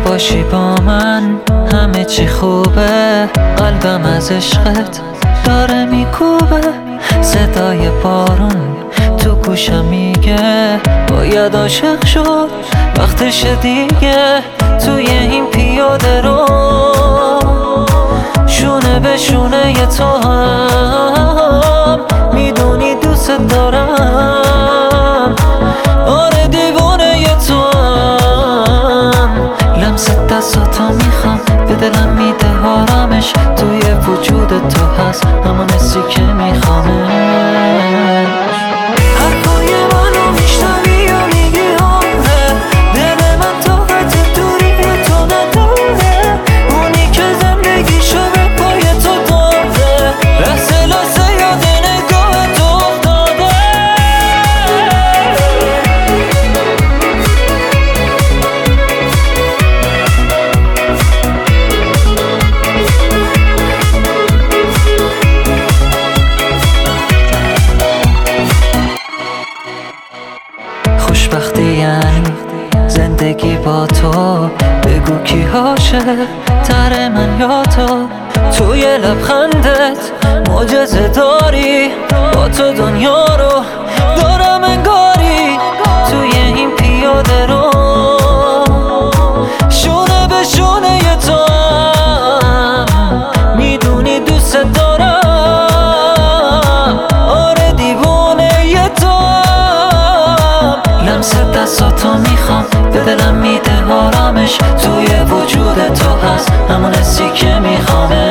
باشی با من همه چی خوبه. قلبم از عشقت داره میکوبه. صدای بارون تو گوشم میگه باید عاشق شد، وقتش دیگه. توی این پیاده رو شونه به شونه تو هم میدونی دوست دارم. آره دیوونه تو هم. لمس دستاتو میخوام به دلم میده آرامش. توی وجود تو هست همون حسی که میخوامش. حرفای منو میشنوی و میگی آره، دل من طاقت دوری تو نداره. اونی که زندگیشو به پای تو داده، لحظه لحظه یاد نگاه تو افتاده. خوشبختی یعنی زندگی با تو. بگو کی عاشق تر من یا تو. توی لبخندت معجزه داری، با تو دنیا رو دارم انگاری. توی این پیاده رو شونه به شونه تو هم میدونی دوست دارم. آره دیوونه تو هم. لمس دستاتو میخوام به دلم میده آرامش. توی وجود تو هست همون حسی که میخوامه.